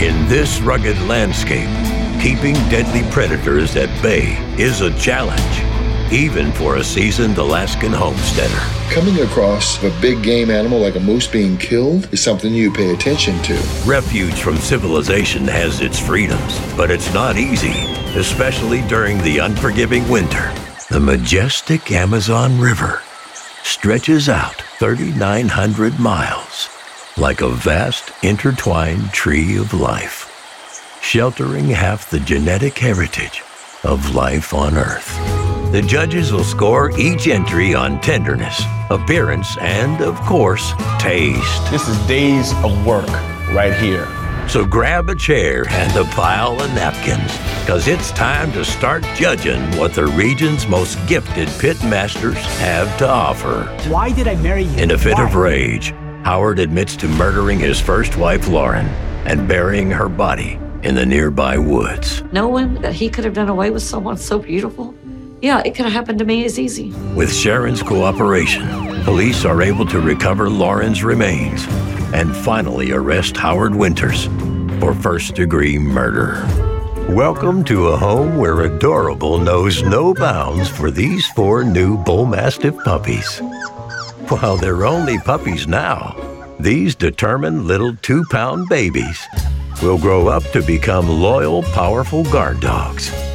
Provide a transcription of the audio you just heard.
In this rugged landscape, keeping deadly predators at bay is a challenge, even for a seasoned Alaskan homesteader. Coming across a big game animal like a moose being killed is something you pay attention to. Refuge from civilization has its freedoms, but it's not easy, especially during the unforgiving winter. The majestic Amazon River stretches out 3,900 miles like a vast intertwined tree of life, sheltering half the genetic heritage of life on Earth. The judges will score each entry on tenderness, appearance, and, of course, taste. This is days of work right here. So grab a chair and a pile of napkins, because it's time to start judging what the region's most gifted pit masters have to offer. Why did I marry you? In a fit of rage, Howard admits to murdering his first wife, Lauren, and burying her body in the nearby woods. Knowing that he could have done away with someone so beautiful, yeah, it could have happened to me as easy. With Sharon's cooperation, police are able to recover Lauren's remains and finally arrest Howard Winters for first-degree murder. Welcome to a home where adorable knows no bounds for these 4 new Bull Mastiff puppies. While they're only puppies now, these determined little 2-pound babies will grow up to become loyal, powerful guard dogs.